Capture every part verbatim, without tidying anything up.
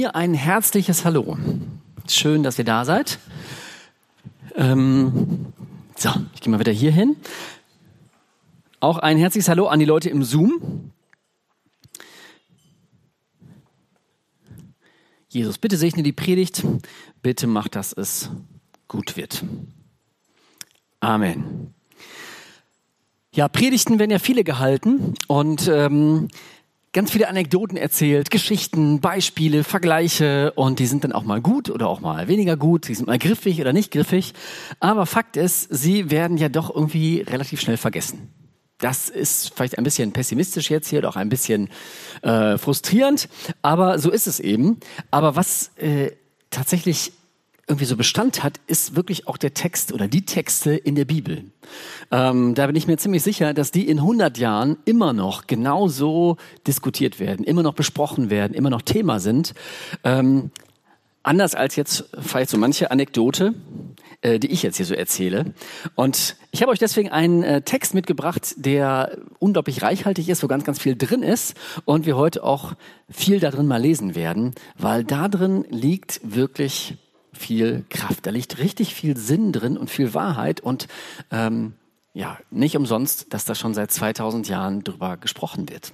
Hier ein herzliches Hallo. Schön, dass ihr da seid. Ähm, so, ich gehe mal wieder hier hin. Auch ein herzliches Hallo an die Leute im Zoom. Jesus, bitte segne die Predigt. Bitte mach, dass es gut wird. Amen. Ja, Predigten werden ja viele gehalten und ähm, ganz viele Anekdoten erzählt, Geschichten, Beispiele, Vergleiche und die sind dann auch mal gut oder auch mal weniger gut, die sind mal griffig oder nicht griffig, aber Fakt ist, sie werden ja doch irgendwie relativ schnell vergessen. Das ist vielleicht ein bisschen pessimistisch jetzt hier, oder auch ein bisschen äh, frustrierend, aber so ist es eben. Aber was äh, tatsächlich irgendwie so Bestand hat, ist wirklich auch der Text oder die Texte in der Bibel. Ähm, da bin ich mir ziemlich sicher, dass die in hundert Jahren immer noch genauso diskutiert werden, immer noch besprochen werden, immer noch Thema sind. Ähm, anders als jetzt vielleicht so manche Anekdote, äh, die ich jetzt hier so erzähle. Und ich habe euch deswegen einen äh, Text mitgebracht, der unglaublich reichhaltig ist, wo ganz, ganz viel drin ist und wir heute auch viel da drin mal lesen werden, weil da drin liegt wirklich viel Kraft. Da liegt richtig viel Sinn drin und viel Wahrheit und ähm, ja, nicht umsonst, dass da schon seit zweitausend Jahren drüber gesprochen wird.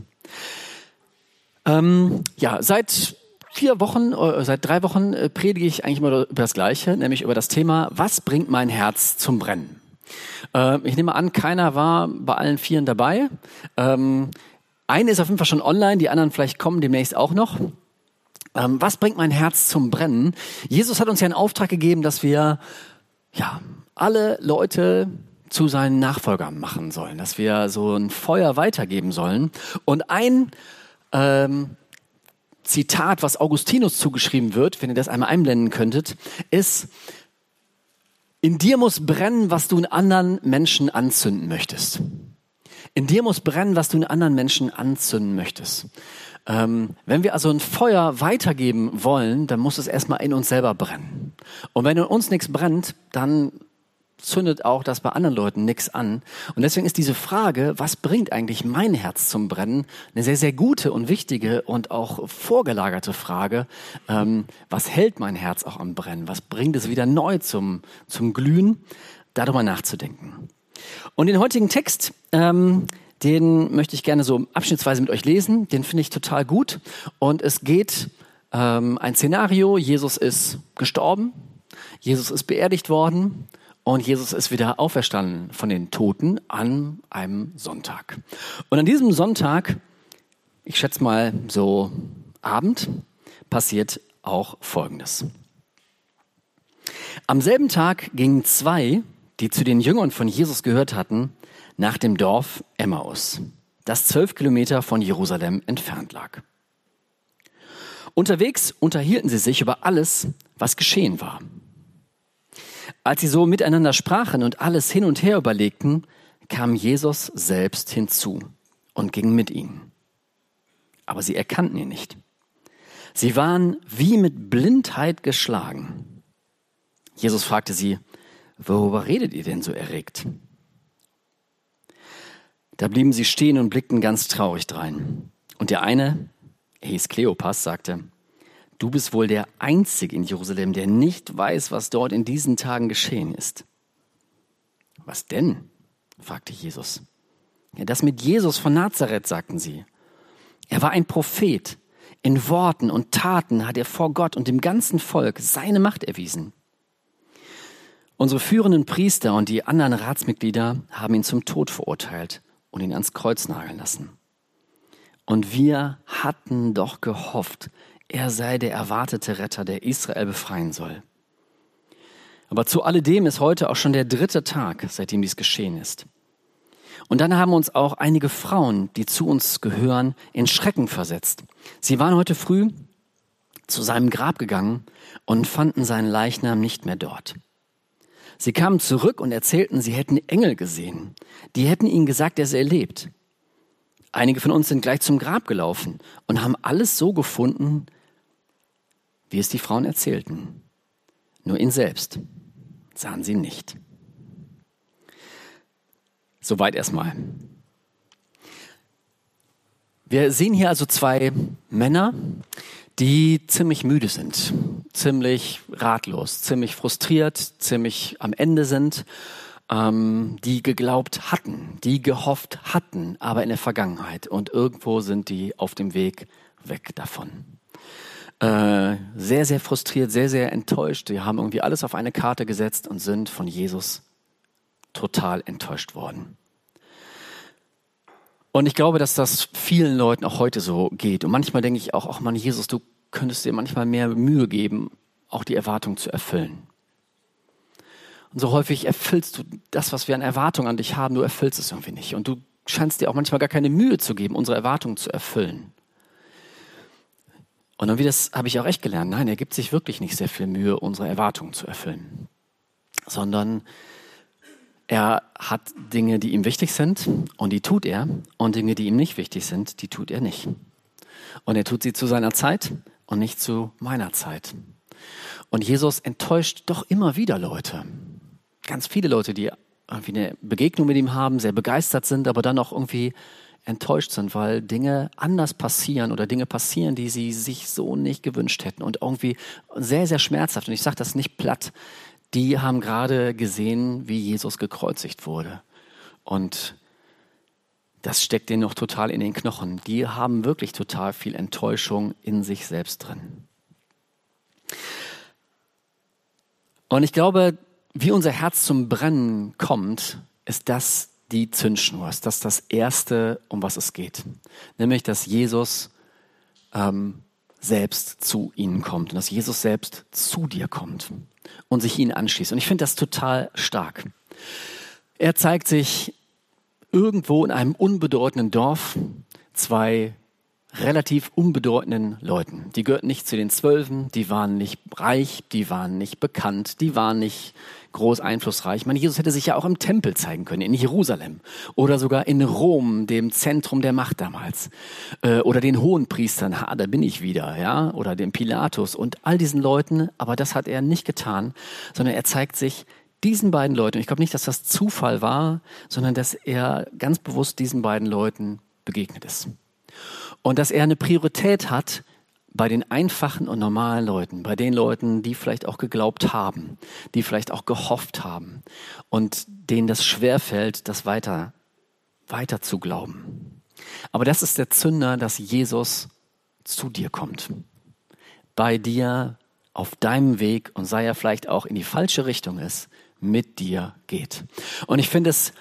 Ähm, ja, seit vier Wochen, äh, seit drei Wochen äh, predige ich eigentlich immer über das Gleiche, nämlich über das Thema, was bringt mein Herz zum Brennen? Äh, ich nehme an, keiner war bei allen Vieren dabei. Ähm, eine ist auf jeden Fall schon online, die anderen vielleicht kommen demnächst auch noch. Ähm, was bringt mein Herz zum Brennen? Jesus hat uns ja einen Auftrag gegeben, dass wir ja alle Leute zu seinen Nachfolgern machen sollen, dass wir so ein Feuer weitergeben sollen. Und ein ähm, Zitat, was Augustinus zugeschrieben wird, wenn ihr das einmal einblenden könntet, ist: In dir muss brennen, was du in anderen Menschen anzünden möchtest. In dir muss brennen, was du in anderen Menschen anzünden möchtest. Ähm, wenn wir also ein Feuer weitergeben wollen, dann muss es erstmal in uns selber brennen. Und wenn in uns nichts brennt, dann zündet auch das bei anderen Leuten nichts an. Und deswegen ist diese Frage, was bringt eigentlich mein Herz zum Brennen, eine sehr, sehr gute und wichtige und auch vorgelagerte Frage. Ähm, was hält mein Herz auch am Brennen? Was bringt es wieder neu zum, zum Glühen? Darüber nachzudenken. Und den heutigen Text, ähm, den möchte ich gerne so abschnittsweise mit euch lesen. Den finde ich total gut. Und es geht ähm, ein Szenario. Jesus ist gestorben. Jesus ist beerdigt worden. Und Jesus ist wieder auferstanden von den Toten an einem Sonntag. Und an diesem Sonntag, ich schätze mal so Abend, passiert auch Folgendes. Am selben Tag gingen zwei, die zu den Jüngern von Jesus gehört hatten, nach dem Dorf Emmaus, das zwölf Kilometer von Jerusalem entfernt lag. Unterwegs unterhielten sie sich über alles, was geschehen war. Als sie so miteinander sprachen und alles hin und her überlegten, kam Jesus selbst hinzu und ging mit ihnen. Aber sie erkannten ihn nicht. Sie waren wie mit Blindheit geschlagen. Jesus fragte sie: Worüber redet ihr denn so erregt? Da blieben sie stehen und blickten ganz traurig drein. Und der eine, er hieß Kleopas, sagte: Du bist wohl der Einzige in Jerusalem, der nicht weiß, was dort in diesen Tagen geschehen ist. Was denn? Fragte Jesus. Ja, das mit Jesus von Nazareth, sagten sie. Er war ein Prophet. In Worten und Taten hat er vor Gott und dem ganzen Volk seine Macht erwiesen. Unsere führenden Priester und die anderen Ratsmitglieder haben ihn zum Tod verurteilt und ihn ans Kreuz nageln lassen. Und wir hatten doch gehofft, er sei der erwartete Retter, der Israel befreien soll. Aber zu alledem ist heute auch schon der dritte Tag, seitdem dies geschehen ist. Und dann haben uns auch einige Frauen, die zu uns gehören, in Schrecken versetzt. Sie waren heute früh zu seinem Grab gegangen und fanden seinen Leichnam nicht mehr dort. Sie kamen zurück und erzählten, sie hätten Engel gesehen. Die hätten ihnen gesagt, er sei lebt. Einige von uns sind gleich zum Grab gelaufen und haben alles so gefunden, wie es die Frauen erzählten. Nur ihn selbst sahen sie nicht. Soweit erstmal. Wir sehen hier also zwei Männer, die ziemlich müde sind, ziemlich ratlos, ziemlich frustriert, ziemlich am Ende sind, ähm, die geglaubt hatten, die gehofft hatten, aber in der Vergangenheit. Und irgendwo sind die auf dem Weg weg davon. Äh, sehr, sehr frustriert, sehr, sehr enttäuscht. Die haben irgendwie alles auf eine Karte gesetzt und sind von Jesus total enttäuscht worden. Und ich glaube, dass das vielen Leuten auch heute so geht. Und manchmal denke ich auch, ach Mann, Jesus, du könntest dir manchmal mehr Mühe geben, auch die Erwartung zu erfüllen. Und so häufig erfüllst du das, was wir an Erwartungen an dich haben, du erfüllst es irgendwie nicht. Und du scheinst dir auch manchmal gar keine Mühe zu geben, unsere Erwartungen zu erfüllen. Und dann wie das habe ich auch echt gelernt. Nein, er gibt sich wirklich nicht sehr viel Mühe, unsere Erwartungen zu erfüllen. Sondern er hat Dinge, die ihm wichtig sind und die tut er. Und Dinge, die ihm nicht wichtig sind, die tut er nicht. Und er tut sie zu seiner Zeit und nicht zu meiner Zeit. Und Jesus enttäuscht doch immer wieder Leute. Ganz viele Leute, die irgendwie eine Begegnung mit ihm haben, sehr begeistert sind, aber dann auch irgendwie enttäuscht sind, weil Dinge anders passieren oder Dinge passieren, die sie sich so nicht gewünscht hätten und irgendwie sehr, sehr schmerzhaft. Und ich sage das nicht platt. Die haben gerade gesehen, wie Jesus gekreuzigt wurde. Und das steckt denen noch total in den Knochen. Die haben wirklich total viel Enttäuschung in sich selbst drin. Und ich glaube, wie unser Herz zum Brennen kommt, ist das die Zündschnur, ist das das Erste, um was es geht. Nämlich, dass Jesus ähm, selbst zu ihnen kommt und dass Jesus selbst zu dir kommt und sich ihnen anschließt. Und ich finde das total stark. Er zeigt sich irgendwo in einem unbedeutenden Dorf zwei relativ unbedeutenden Leuten. Die gehörten nicht zu den Zwölfen, die waren nicht reich, die waren nicht bekannt, die waren nicht groß einflussreich. Ich meine, Jesus hätte sich ja auch im Tempel zeigen können, in Jerusalem oder sogar in Rom, dem Zentrum der Macht damals. Äh, oder den Hohenpriestern, ha, da bin ich wieder, ja, oder dem Pilatus und all diesen Leuten, aber das hat er nicht getan, sondern er zeigt sich diesen beiden Leuten. Ich glaube nicht, dass das Zufall war, sondern dass er ganz bewusst diesen beiden Leuten begegnet ist. Und dass er eine Priorität hat bei den einfachen und normalen Leuten, bei den Leuten, die vielleicht auch geglaubt haben, die vielleicht auch gehofft haben und denen das schwerfällt, das weiter, weiter zu glauben. Aber das ist der Zünder, dass Jesus zu dir kommt. Bei dir, auf deinem Weg und sei er vielleicht auch in die falsche Richtung ist, mit dir geht. Und ich finde es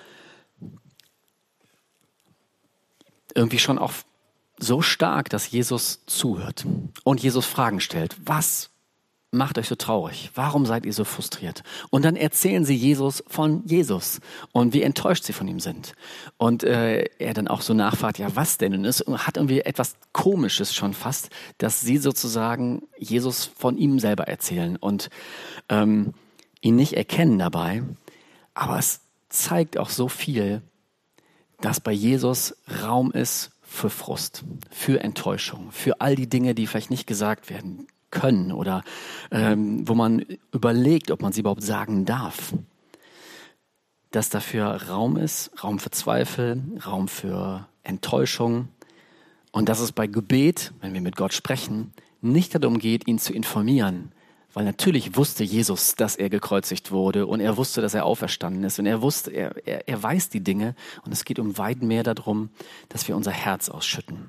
irgendwie schon auch so stark, dass Jesus zuhört und Jesus Fragen stellt. Was macht euch so traurig? Warum seid ihr so frustriert? Und dann erzählen sie Jesus von Jesus und wie enttäuscht sie von ihm sind. Und äh, er dann auch so nachfragt, ja was denn? Und es hat irgendwie etwas Komisches schon fast, dass sie sozusagen Jesus von ihm selber erzählen und ähm, ihn nicht erkennen dabei. Aber es zeigt auch so viel, dass bei Jesus Raum ist für Frust, für Enttäuschung, für all die Dinge, die vielleicht nicht gesagt werden können oder ähm, wo man überlegt, ob man sie überhaupt sagen darf. Dass dafür Raum ist, Raum für Zweifel, Raum für Enttäuschung und dass es bei Gebet, wenn wir mit Gott sprechen, nicht darum geht, ihn zu informieren, weil natürlich wusste Jesus, dass er gekreuzigt wurde und er wusste, dass er auferstanden ist und er wusste, er, er, er weiß die Dinge und es geht um weit mehr darum, dass wir unser Herz ausschütten.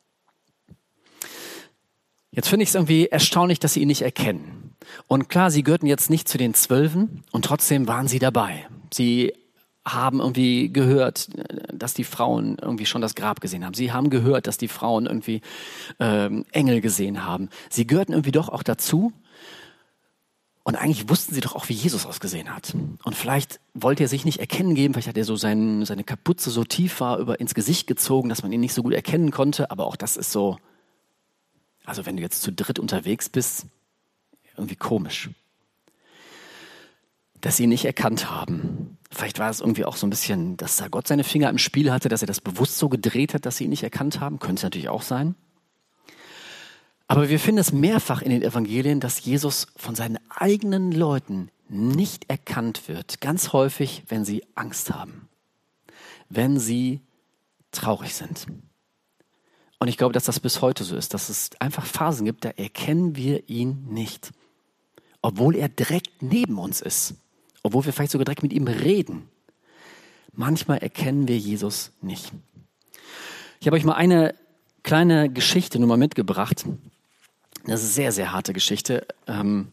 Jetzt finde ich es irgendwie erstaunlich, dass sie ihn nicht erkennen. Und klar, sie gehörten jetzt nicht zu den Zwölfen und trotzdem waren sie dabei. Sie haben irgendwie gehört, dass die Frauen irgendwie schon das Grab gesehen haben. Sie haben gehört, dass die Frauen irgendwie ähm, Engel gesehen haben. Sie gehörten irgendwie doch auch dazu. Und eigentlich wussten sie doch auch, wie Jesus ausgesehen hat. Und vielleicht wollte er sich nicht erkennen geben, vielleicht hat er so sein, seine Kapuze so tief war über ins Gesicht gezogen, dass man ihn nicht so gut erkennen konnte. Aber auch das ist so, also wenn du jetzt zu dritt unterwegs bist, irgendwie komisch. Dass sie ihn nicht erkannt haben. Vielleicht war es irgendwie auch so ein bisschen, dass da Gott seine Finger im Spiel hatte, dass er das bewusst so gedreht hat, dass sie ihn nicht erkannt haben. Könnte es natürlich auch sein. Aber wir finden es mehrfach in den Evangelien, dass Jesus von seinen eigenen Leuten nicht erkannt wird. Ganz häufig, wenn sie Angst haben, wenn sie traurig sind. Und ich glaube, dass das bis heute so ist, dass es einfach Phasen gibt, da erkennen wir ihn nicht. Obwohl er direkt neben uns ist. Obwohl wir vielleicht sogar direkt mit ihm reden. Manchmal erkennen wir Jesus nicht. Ich habe euch mal eine kleine Geschichte nur mal mitgebracht. Das ist eine sehr, sehr harte Geschichte. Ähm,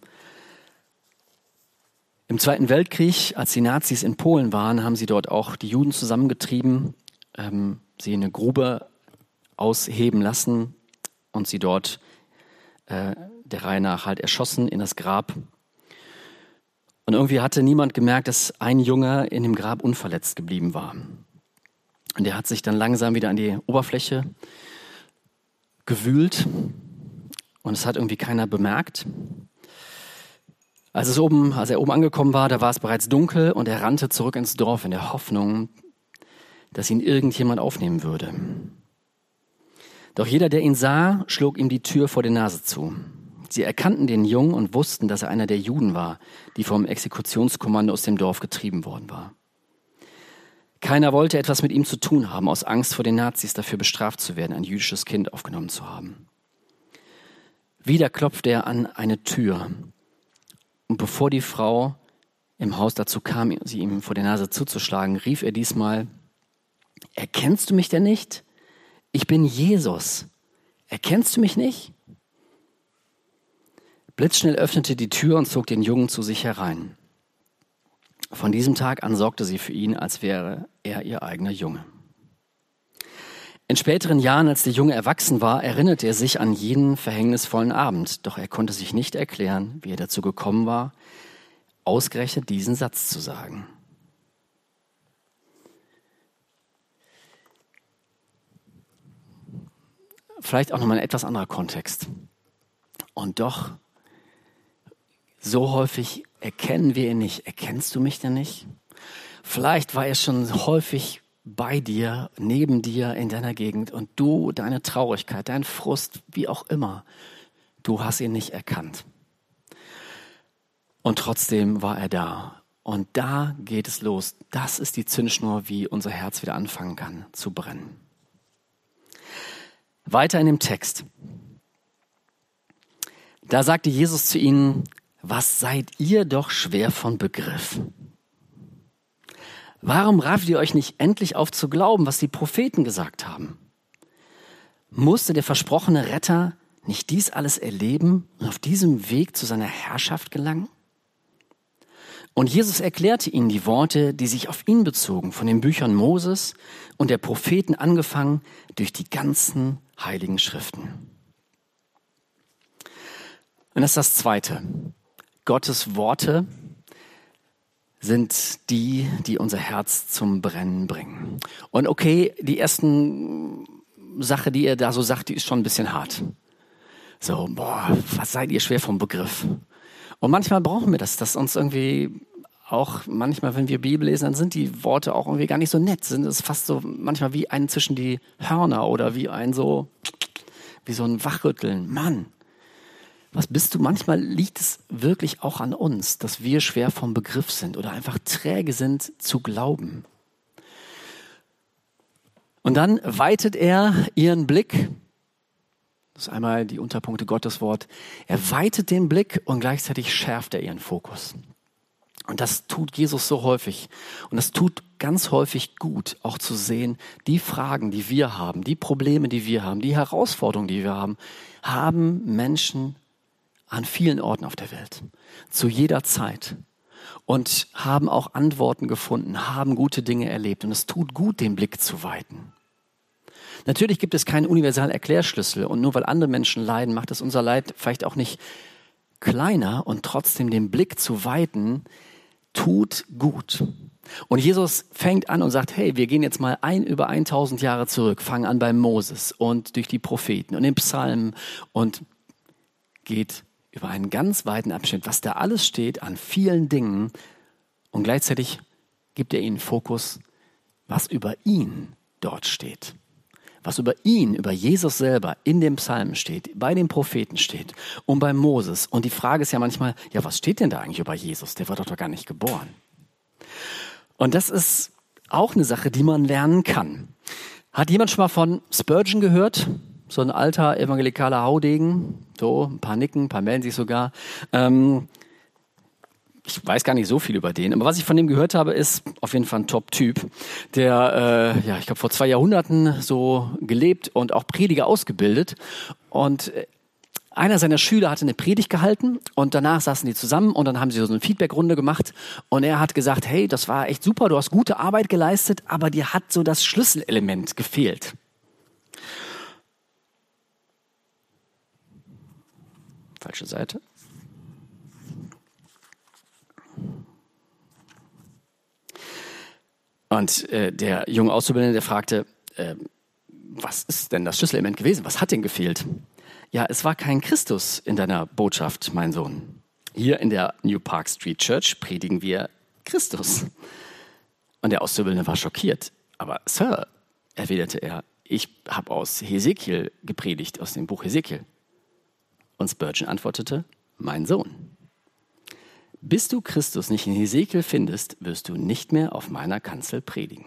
Im Zweiten Weltkrieg, als die Nazis in Polen waren, haben sie dort auch die Juden zusammengetrieben, ähm, sie in eine Grube ausheben lassen und sie dort äh, der Reihe nach halt erschossen in das Grab. Und irgendwie hatte niemand gemerkt, dass ein Junge in dem Grab unverletzt geblieben war. Und der hat sich dann langsam wieder an die Oberfläche gewühlt und es hat irgendwie keiner bemerkt. Als, es oben, als er oben angekommen war, da war es bereits dunkel und er rannte zurück ins Dorf in der Hoffnung, dass ihn irgendjemand aufnehmen würde. Doch jeder, der ihn sah, schlug ihm die Tür vor die Nase zu. Sie erkannten den Jungen und wussten, dass er einer der Juden war, die vom Exekutionskommando aus dem Dorf getrieben worden war. Keiner wollte etwas mit ihm zu tun haben, aus Angst vor den Nazis dafür bestraft zu werden, ein jüdisches Kind aufgenommen zu haben. Wieder klopfte er an eine Tür. Und bevor die Frau im Haus dazu kam, sie ihm vor der Nase zuzuschlagen, rief er diesmal: Erkennst du mich denn nicht? Ich bin Jesus. Erkennst du mich nicht? Blitzschnell öffnete die Tür und zog den Jungen zu sich herein. Von diesem Tag an sorgte sie für ihn, als wäre er ihr eigener Junge. In späteren Jahren, als der Junge erwachsen war, erinnerte er sich an jenen verhängnisvollen Abend. Doch er konnte sich nicht erklären, wie er dazu gekommen war, ausgerechnet diesen Satz zu sagen. Vielleicht auch nochmal ein etwas anderer Kontext. Und doch, so häufig erkennen wir ihn nicht. Erkennst du mich denn nicht? Vielleicht war er schon häufig bei dir, neben dir in deiner Gegend und du, deine Traurigkeit, dein Frust, wie auch immer, du hast ihn nicht erkannt. Und trotzdem war er da. Und da geht es los. Das ist die Zündschnur, wie unser Herz wieder anfangen kann zu brennen. Weiter in dem Text. Da sagte Jesus zu ihnen: Was seid ihr doch schwer von Begriff? Warum rafft ihr euch nicht endlich auf zu glauben, was die Propheten gesagt haben? Musste der versprochene Retter nicht dies alles erleben und auf diesem Weg zu seiner Herrschaft gelangen? Und Jesus erklärte ihnen die Worte, die sich auf ihn bezogen, von den Büchern Moses und der Propheten angefangen durch die ganzen heiligen Schriften. Und das ist das Zweite. Gottes Worte sind die, die unser Herz zum Brennen bringen. Und okay, die ersten Sache, die er da so sagt, die ist schon ein bisschen hart. So, boah, was seid ihr schwer vom Begriff? Und manchmal brauchen wir das, dass uns irgendwie auch, manchmal, wenn wir Bibel lesen, dann sind die Worte auch irgendwie gar nicht so nett. Sind es fast so manchmal wie ein zwischen die Hörner oder wie ein so, wie so ein Wachrütteln. Mann, was bist du? Manchmal liegt es wirklich auch an uns, dass wir schwer vom Begriff sind oder einfach träge sind zu glauben. Und dann weitet er ihren Blick. Das ist einmal die Unterpunkte Gotteswort. Er weitet den Blick und gleichzeitig schärft er ihren Fokus. Und das tut Jesus so häufig. Und das tut ganz häufig gut, auch zu sehen, die Fragen, die wir haben, die Probleme, die wir haben, die Herausforderungen, die wir haben, haben Menschen an vielen Orten auf der Welt, zu jeder Zeit. Und haben auch Antworten gefunden, haben gute Dinge erlebt. Und es tut gut, den Blick zu weiten. Natürlich gibt es keinen universalen Erklärschlüssel. Und nur weil andere Menschen leiden, macht es unser Leid vielleicht auch nicht kleiner. Und trotzdem den Blick zu weiten, tut gut. Und Jesus fängt an und sagt, hey, wir gehen jetzt mal ein über tausend Jahre zurück, fangen an bei Moses und durch die Propheten und den Psalmen und geht über einen ganz weiten Abschnitt, was da alles steht an vielen Dingen. Und gleichzeitig gibt er ihnen Fokus, was über ihn dort steht. Was über ihn, über Jesus selber in dem Psalm steht, bei den Propheten steht und bei Moses. Und die Frage ist ja manchmal, ja, was steht denn da eigentlich über Jesus? Der war doch gar nicht geboren. Und das ist auch eine Sache, die man lernen kann. Hat jemand schon mal von Spurgeon gehört? so ein alter evangelikaler Haudegen, so ein paar nicken, ein paar melden sich sogar. Ähm, ich weiß gar nicht so viel über den, aber was ich von dem gehört habe, ist auf jeden Fall ein Top-Typ, der, äh, ja, ich glaube vor zwei Jahrhunderten so gelebt und auch Prediger ausgebildet. Und einer seiner Schüler hatte eine Predigt gehalten und danach saßen die zusammen und dann haben sie so eine Feedback-Runde gemacht und er hat gesagt, hey, das war echt super, du hast gute Arbeit geleistet, aber dir hat so das Schlüsselelement gefehlt. Falsche Seite. Und äh, der junge Auszubildende, der fragte, äh, was ist denn das Schlüsselelement gewesen? Was hat denn gefehlt? Ja, es war kein Christus in deiner Botschaft, mein Sohn. Hier in der New Park Street Church predigen wir Christus. Und der Auszubildende war schockiert. Aber Sir, erwiderte er, ich habe aus Hesekiel gepredigt, aus dem Buch Hesekiel. Und Spurgeon antwortete, mein Sohn, bis du Christus nicht in Hesekiel findest, wirst du nicht mehr auf meiner Kanzel predigen.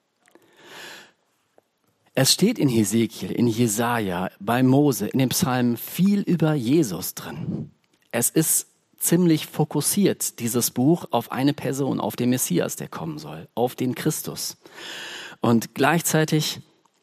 Es steht in Hesekiel, in Jesaja, bei Mose, in den Psalmen viel über Jesus drin. Es ist ziemlich fokussiert, dieses Buch, auf eine Person, auf den Messias, der kommen soll, auf den Christus. Und gleichzeitig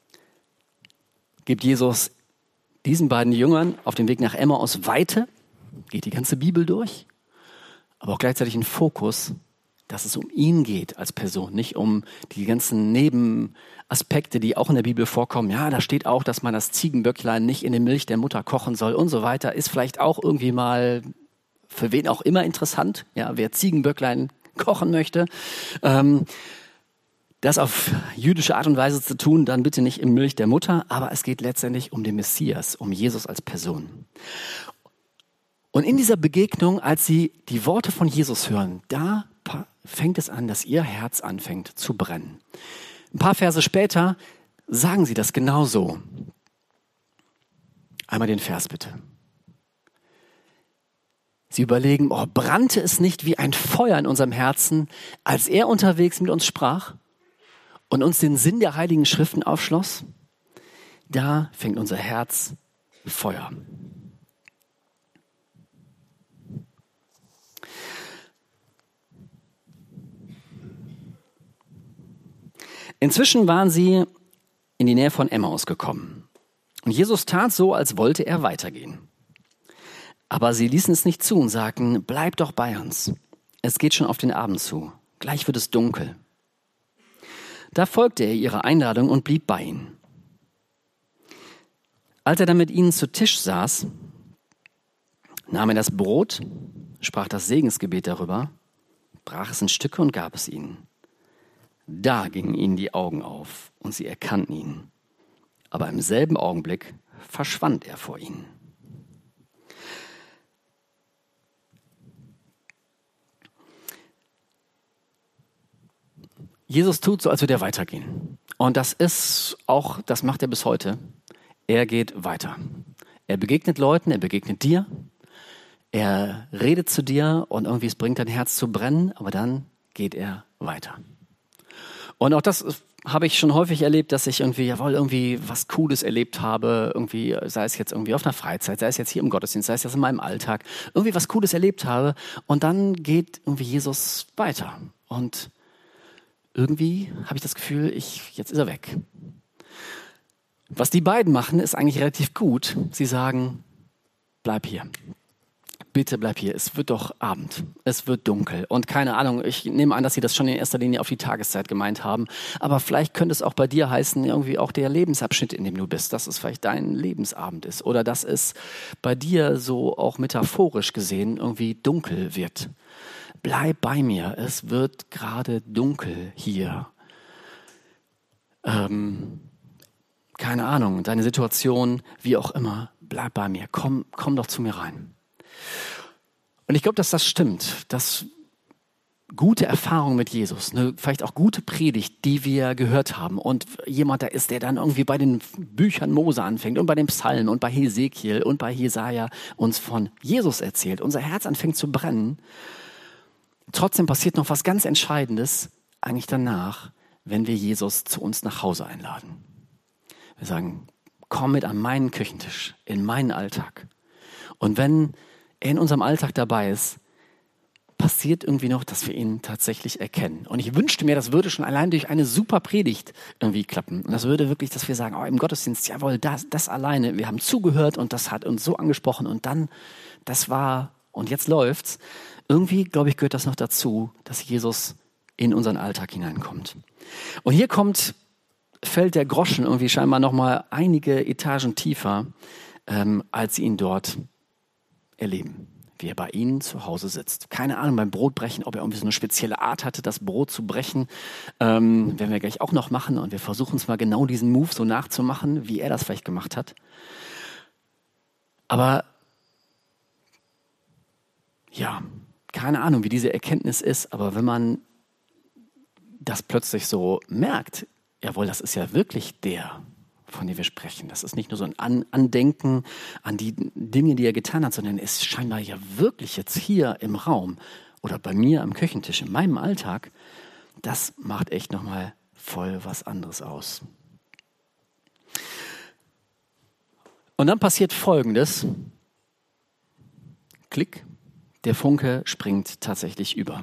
gibt Jesus diesen beiden Jüngern auf dem Weg nach Emmaus Weite, geht die ganze Bibel durch, aber auch gleichzeitig einen Fokus, dass es um ihn geht als Person, nicht um die ganzen Nebenaspekte, die auch in der Bibel vorkommen. Ja, da steht auch, dass man das Ziegenböcklein nicht in der Milch der Mutter kochen soll und so weiter. Ist vielleicht auch irgendwie mal für wen auch immer interessant, ja, wer Ziegenböcklein kochen möchte. Ähm, das auf jüdische Art und Weise zu tun, dann bitte nicht in Milch der Mutter, aber es geht letztendlich um den Messias, um Jesus als Person. Und in dieser Begegnung, als sie die Worte von Jesus hören, da fängt es an, dass ihr Herz anfängt zu brennen. Ein paar Verse später sagen sie das genauso. Einmal den Vers bitte. Sie überlegen, oh, brannte es nicht wie ein Feuer in unserem Herzen, als er unterwegs mit uns sprach und uns den Sinn der Heiligen Schriften aufschloss? Da fängt unser Herz Feuer. Inzwischen waren sie in die Nähe von Emmaus gekommen. Und Jesus tat so, als wollte er weitergehen. Aber sie ließen es nicht zu und sagten, bleib doch bei uns. Es geht schon auf den Abend zu. Gleich wird es dunkel. Da folgte er ihrer Einladung und blieb bei ihnen. Als er dann mit ihnen zu Tisch saß, nahm er das Brot, sprach das Segensgebet darüber, brach es in Stücke und gab es ihnen. Da gingen ihnen die Augen auf und sie erkannten ihn. Aber im selben Augenblick verschwand er vor ihnen. Jesus tut so, als würde er weitergehen. Und das ist auch, das macht er bis heute. Er geht weiter. Er begegnet Leuten, er begegnet dir. Er redet zu dir und irgendwie es bringt dein Herz zu brennen, aber dann geht er weiter. Und auch das habe ich schon häufig erlebt, dass ich irgendwie, jawohl, irgendwie was Cooles erlebt habe, irgendwie, sei es jetzt irgendwie auf einer Freizeit, sei es jetzt hier im Gottesdienst, sei es jetzt in meinem Alltag, irgendwie was Cooles erlebt habe und dann geht irgendwie Jesus weiter. Und irgendwie habe ich das Gefühl, ich, jetzt ist er weg. Was die beiden machen, ist eigentlich relativ gut. Sie sagen, bleib hier. Bitte bleib hier, es wird doch Abend, es wird dunkel. Und keine Ahnung, ich nehme an, dass Sie das schon in erster Linie auf die Tageszeit gemeint haben. Aber vielleicht könnte es auch bei dir heißen, irgendwie auch der Lebensabschnitt, in dem du bist, dass es vielleicht dein Lebensabend ist. Oder dass es bei dir so auch metaphorisch gesehen irgendwie dunkel wird. Bleib bei mir, es wird gerade dunkel hier. Ähm, keine Ahnung, deine Situation, wie auch immer, bleib bei mir, komm, komm doch zu mir rein. Und ich glaube, dass das stimmt, dass gute Erfahrung mit Jesus, eine vielleicht auch gute Predigt, die wir gehört haben und jemand da ist, der dann irgendwie bei den Büchern Mose anfängt und bei den Psalmen und bei Hesekiel und bei Jesaja uns von Jesus erzählt, unser Herz anfängt zu brennen. Trotzdem passiert noch was ganz Entscheidendes eigentlich danach, wenn wir Jesus zu uns nach Hause einladen. Wir sagen, komm mit an meinen Küchentisch, in meinen Alltag. Und wenn er in unserem Alltag dabei ist, passiert irgendwie noch, dass wir ihn tatsächlich erkennen. Und ich wünschte mir, das würde schon allein durch eine super Predigt irgendwie klappen. Und das würde wirklich, dass wir sagen, oh, im Gottesdienst, jawohl, das, das alleine, wir haben zugehört und das hat uns so angesprochen und dann, das war, und jetzt läuft's. Irgendwie, glaube ich, gehört das noch dazu, dass Jesus in unseren Alltag hineinkommt. Und hier kommt, fällt der Groschen irgendwie scheinbar nochmal einige Etagen tiefer, ähm, als sie ihn dort erleben, wie er bei ihnen zu Hause sitzt. Keine Ahnung, beim Brotbrechen, ob er irgendwie so eine spezielle Art hatte, das Brot zu brechen, ähm, werden wir gleich auch noch machen und wir versuchen es mal genau diesen Move so nachzumachen, wie er das vielleicht gemacht hat. Aber ja, keine Ahnung, wie diese Erkenntnis ist, aber wenn man das plötzlich so merkt, jawohl, das ist ja wirklich der, von dem wir sprechen. Das ist nicht nur so ein An- Andenken an die Dinge, die er getan hat, sondern es ist scheinbar ja wirklich jetzt hier im Raum oder bei mir am Küchentisch, in meinem Alltag. Das macht echt nochmal voll was anderes aus. Und dann passiert Folgendes. Klick, der Funke springt tatsächlich über.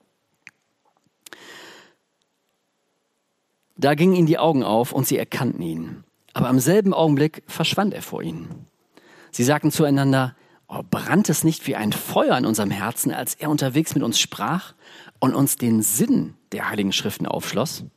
Da gingen ihnen die Augen auf und sie erkannten ihn. Aber im selben Augenblick verschwand er vor ihnen. Sie sagten zueinander, oh, brannte es nicht wie ein Feuer in unserem Herzen, als er unterwegs mit uns sprach und uns den Sinn der Heiligen Schriften aufschloss?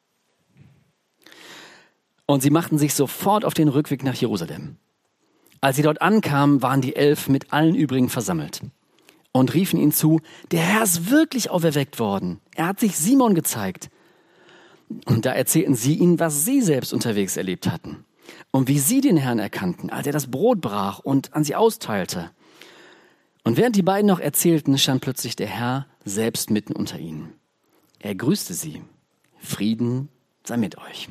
Und sie machten sich sofort auf den Rückweg nach Jerusalem. Als sie dort ankamen, waren die Elf mit allen übrigen versammelt und riefen ihnen zu, der Herr ist wirklich auferweckt worden. Er hat sich Simon gezeigt. Und da erzählten sie ihnen, was sie selbst unterwegs erlebt hatten und wie sie den Herrn erkannten, als er das Brot brach und an sie austeilte. Und während die beiden noch erzählten, stand plötzlich der Herr selbst mitten unter ihnen. Er grüßte sie. Frieden sei mit euch.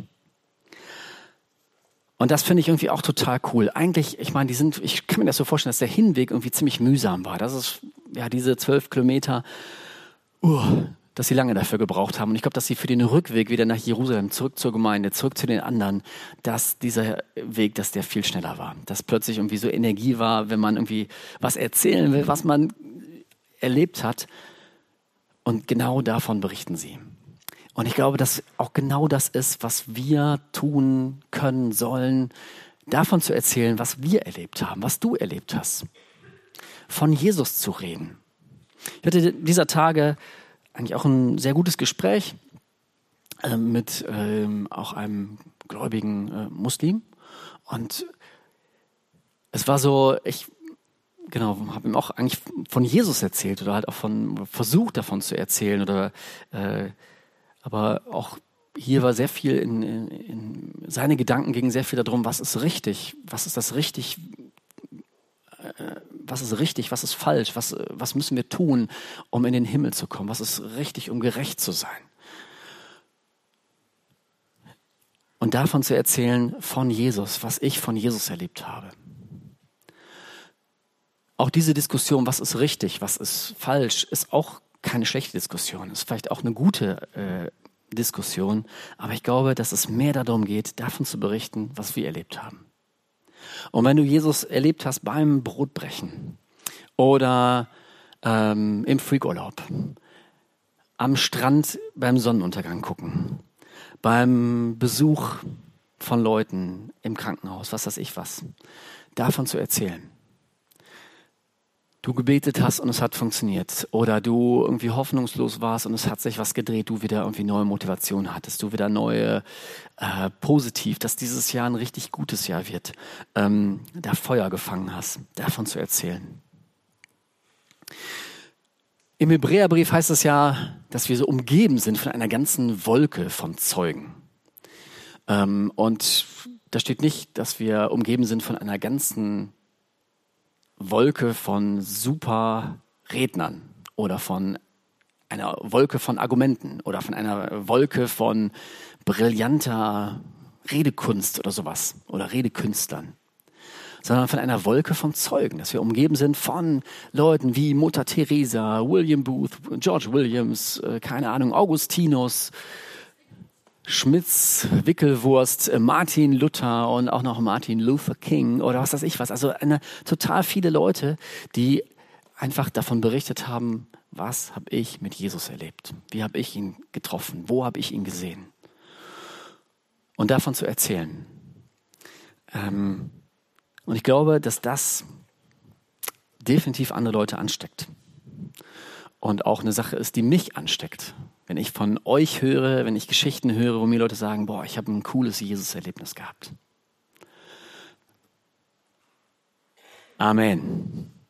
Und das finde ich irgendwie auch total cool. Eigentlich, ich meine, die sind, ich kann mir das so vorstellen, dass der Hinweg irgendwie ziemlich mühsam war. Das ist, ja, diese zwölf Kilometer, uh, dass sie lange dafür gebraucht haben. Und ich glaube, dass sie für den Rückweg wieder nach Jerusalem, zurück zur Gemeinde, zurück zu den anderen, dass dieser Weg, dass der viel schneller war. Dass plötzlich irgendwie so Energie war, wenn man irgendwie was erzählen will, was man erlebt hat. Und genau davon berichten sie. Und ich glaube, dass auch genau das ist, was wir tun können, sollen, davon zu erzählen, was wir erlebt haben, was du erlebt hast. Von Jesus zu reden. Ich hatte dieser Tage eigentlich auch ein sehr gutes Gespräch äh, mit ähm, auch einem gläubigen äh, Muslim. Und es war so, ich genau, habe ihm auch eigentlich von Jesus erzählt oder halt auch von versucht davon zu erzählen. Oder äh, aber auch hier war sehr viel in, in, in seine Gedanken gingen sehr viel darum, was ist richtig, was ist das richtig, äh, was ist richtig, was ist falsch, was, was müssen wir tun, um in den Himmel zu kommen, was ist richtig, um gerecht zu sein. Und davon zu erzählen von Jesus, was ich von Jesus erlebt habe. Auch diese Diskussion, was ist richtig, was ist falsch, ist auch keine schlechte Diskussion, ist vielleicht auch eine gute äh, Diskussion, aber ich glaube, dass es mehr darum geht, davon zu berichten, was wir erlebt haben. Und wenn du Jesus erlebt hast beim Brotbrechen oder ähm, im Freakurlaub, am Strand beim Sonnenuntergang gucken, beim Besuch von Leuten im Krankenhaus, was weiß ich was, davon zu erzählen. Du gebetet hast und es hat funktioniert. Oder du irgendwie hoffnungslos warst und es hat sich was gedreht, du wieder irgendwie neue Motivation hattest, du wieder neue, äh, positiv, dass dieses Jahr ein richtig gutes Jahr wird, ähm, da Feuer gefangen hast, davon zu erzählen. Im Hebräerbrief heißt es ja, dass wir so umgeben sind von einer ganzen Wolke von Zeugen. Ähm, und da steht nicht, dass wir umgeben sind von einer ganzen Wolke von super Rednern oder von einer Wolke von Argumenten oder von einer Wolke von brillanter Redekunst oder sowas oder Redekünstlern, sondern von einer Wolke von Zeugen, dass wir umgeben sind von Leuten wie Mutter Teresa, William Booth, George Williams, keine Ahnung, Augustinus, Schmitz, Wickelwurst, Martin Luther und auch noch Martin Luther King oder was weiß ich was. Also eine, total viele Leute, die einfach davon berichtet haben, was habe ich mit Jesus erlebt? Wie habe ich ihn getroffen? Wo habe ich ihn gesehen? Und davon zu erzählen. Ähm, und ich glaube, dass das definitiv andere Leute ansteckt. Und auch eine Sache ist, die mich ansteckt. Wenn ich von euch höre, wenn ich Geschichten höre, wo mir Leute sagen, boah, ich habe ein cooles Jesus-Erlebnis gehabt. Amen.